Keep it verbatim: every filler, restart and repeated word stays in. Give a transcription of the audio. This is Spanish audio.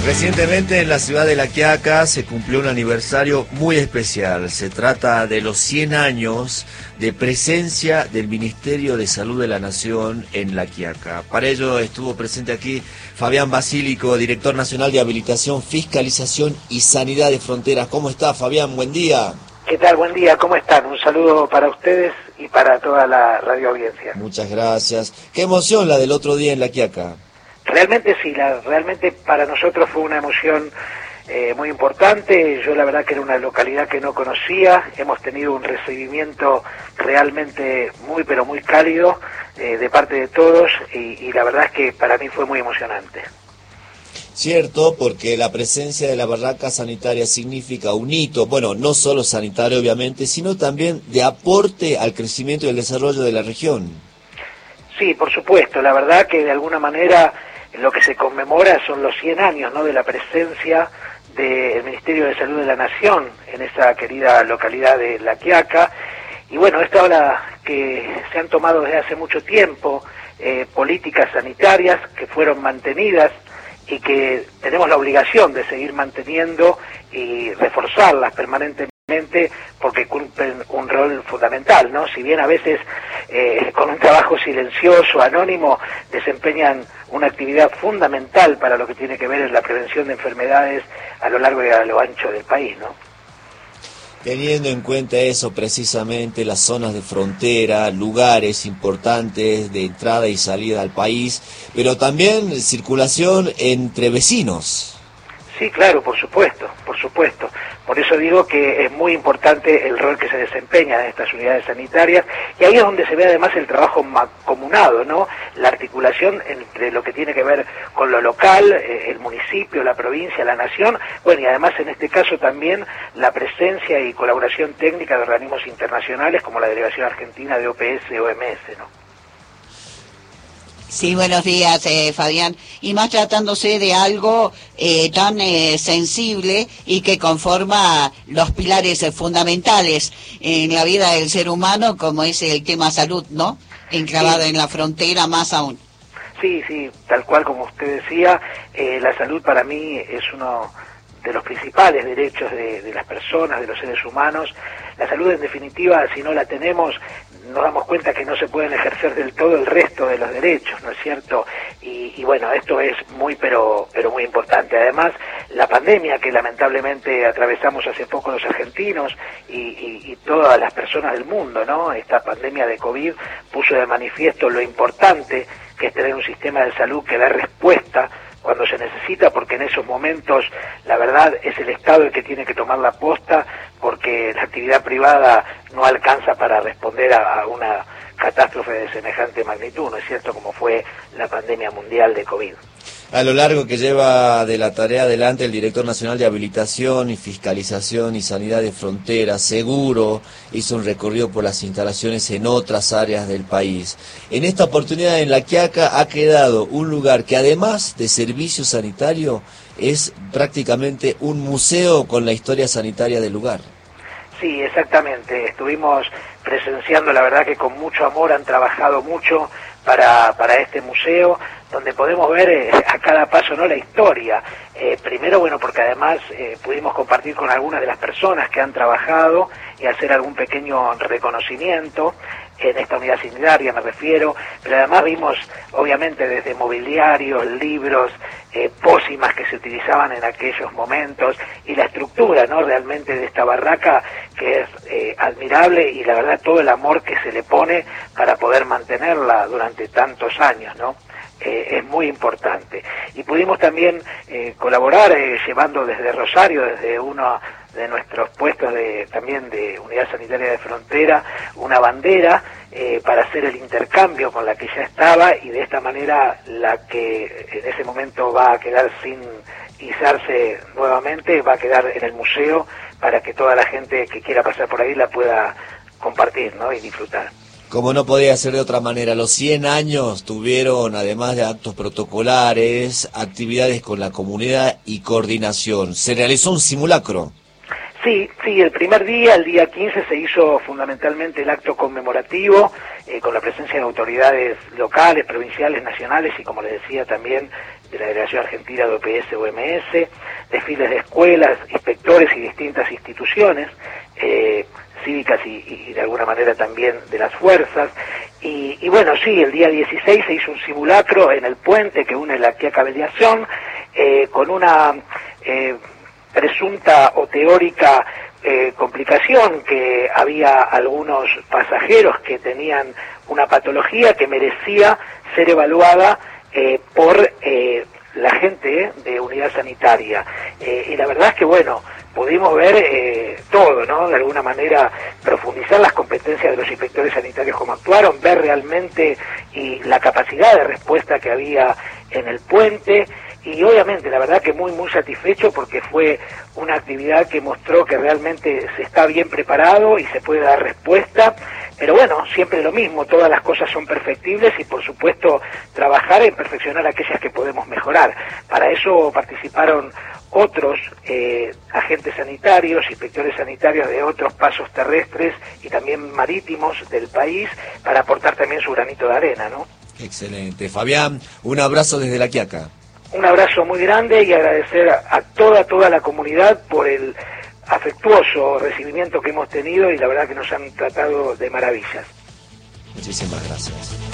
Recientemente en la ciudad de La Quiaca se cumplió un aniversario muy especial. Se trata de los cien años de presencia del Ministerio de Salud de la Nación en La Quiaca. Para ello estuvo presente aquí Fabián Basílico, director nacional de Habilitación, Fiscalización y Sanidad de Fronteras. ¿Cómo está, Fabián? Buen día. ¿Qué tal? Buen día, ¿cómo están? Un saludo para ustedes y para toda la radio audiencia. Muchas gracias. Qué emoción la del otro día en La Quiaca. Realmente sí, la, realmente para nosotros fue una emoción eh, muy importante. Yo la verdad que era una localidad que no conocía. Hemos tenido un recibimiento realmente muy pero muy cálido eh, de parte de todos y, y la verdad es que para mí fue muy emocionante. Cierto, porque la presencia de la barraca sanitaria significa un hito, bueno, no solo sanitario obviamente, sino también de aporte al crecimiento y el desarrollo de la región. Sí, por supuesto, la verdad que de alguna manera lo que se conmemora son los cien años, ¿no?, de la presencia del Ministerio de Salud de la Nación en esa querida localidad de La Quiaca. Y bueno, esto habla que se han tomado desde hace mucho tiempo eh, políticas sanitarias que fueron mantenidas y que tenemos la obligación de seguir manteniendo y reforzarlas permanentemente porque cumplen un rol fundamental, ¿no? Si bien a veces eh, con un trabajo silencioso, anónimo, desempeñan una actividad fundamental para lo que tiene que ver en la prevención de enfermedades a lo largo y a lo ancho del país, ¿no? Teniendo en cuenta eso precisamente, las zonas de frontera, lugares importantes de entrada y salida al país, pero también circulación entre vecinos. Sí, claro, por supuesto, por supuesto. Por eso digo que es muy importante el rol que se desempeña en estas unidades sanitarias, y ahí es donde se ve además el trabajo mancomunado, ¿no? La articulación entre lo que tiene que ver con lo local, eh, el municipio, la provincia, la nación, bueno, y además en este caso también la presencia y colaboración técnica de organismos internacionales como la Delegación Argentina de O P S, O M S, ¿no? Sí, buenos días, eh, Fabián. Y más tratándose de algo eh, tan eh, sensible y que conforma los pilares eh, fundamentales en la vida del ser humano, como es el tema salud, ¿no? Enclavado sí. En la frontera más aún. Sí, sí, tal cual como usted decía, eh, la salud para mí es uno de los principales derechos de, de las personas, de los seres humanos. La salud, en definitiva, si no la tenemos, nos damos cuenta que no se pueden ejercer del todo el resto de los derechos, ¿no es cierto? Y, y bueno, esto es muy pero pero muy importante. Además, la pandemia que lamentablemente atravesamos hace poco los argentinos y, y, y todas las personas del mundo, ¿no? Esta pandemia de COVID puso de manifiesto lo importante que es tener un sistema de salud que dé respuesta cuando se necesita, porque en esos momentos la verdad es el Estado el que tiene que tomar la posta, porque la actividad privada no alcanza para responder a, a una catástrofe de semejante magnitud, ¿no es cierto?, como fue la pandemia mundial de COVID. A lo largo que lleva de la tarea adelante el director nacional de Habilitación y Fiscalización y Sanidad de Fronteras, seguro hizo un recorrido por las instalaciones en otras áreas del país. En esta oportunidad en La Quiaca ha quedado un lugar que además de servicio sanitario es prácticamente un museo con la historia sanitaria del lugar. Sí, exactamente. Estuvimos presenciando, la verdad que con mucho amor han trabajado mucho para, para este museo, donde podemos ver eh, a cada paso, ¿no?, la historia. Eh, primero, bueno, porque además eh, pudimos compartir con algunas de las personas que han trabajado y hacer algún pequeño reconocimiento en esta unidad sanitaria, me refiero, pero además vimos, obviamente, desde mobiliarios, libros, eh, pócimas que se utilizaban en aquellos momentos, y la estructura, ¿no?, realmente de esta barraca, que es eh, admirable, y la verdad todo el amor que se le pone para poder mantenerla durante tantos años, ¿no? Eh, es muy importante. Y pudimos también eh, colaborar eh, llevando desde Rosario, desde uno de nuestros puestos de también de Unidad Sanitaria de Frontera, una bandera eh, para hacer el intercambio con la que ya estaba, y de esta manera la que en ese momento va a quedar sin izarse nuevamente va a quedar en el museo para que toda la gente que quiera pasar por ahí la pueda compartir, ¿no?, y disfrutar. Como no podía ser de otra manera, los cien años tuvieron, además de actos protocolares, actividades con la comunidad y coordinación. ¿Se realizó un simulacro? Sí, sí, el primer día, el día quince, se hizo fundamentalmente el acto conmemorativo, eh, con la presencia de autoridades locales, provinciales, nacionales y, como les decía, también de la Delegación Argentina de O P S O M S, desfiles de escuelas, inspectores y distintas instituciones, eh, cívicas y, y de alguna manera también de las fuerzas. Y, y bueno, sí, el día dieciséis se hizo un simulacro en el puente que une la Quiaca Mediación, eh, con una eh, presunta o teórica eh, complicación, que había algunos pasajeros que tenían una patología que merecía ser evaluada eh, por eh, la gente de unidad sanitaria. Eh, y la verdad es que, bueno, pudimos ver eh, todo, ¿no? De alguna manera profundizar las competencias de los inspectores sanitarios, cómo actuaron, ver realmente y la capacidad de respuesta que había en el puente. Y obviamente, la verdad que muy, muy satisfecho, porque fue una actividad que mostró que realmente se está bien preparado y se puede dar respuesta. Pero bueno, siempre lo mismo, todas las cosas son perfectibles y por supuesto trabajar en perfeccionar aquellas que podemos mejorar. Para eso participaron otros eh, agentes sanitarios, inspectores sanitarios de otros pasos terrestres y también marítimos del país, para aportar también su granito de arena, ¿no? Excelente. Fabián, un abrazo desde La Quiaca. Un abrazo muy grande y agradecer a toda, toda la comunidad por el afectuoso recibimiento que hemos tenido, y la verdad que nos han tratado de maravillas. Muchísimas gracias.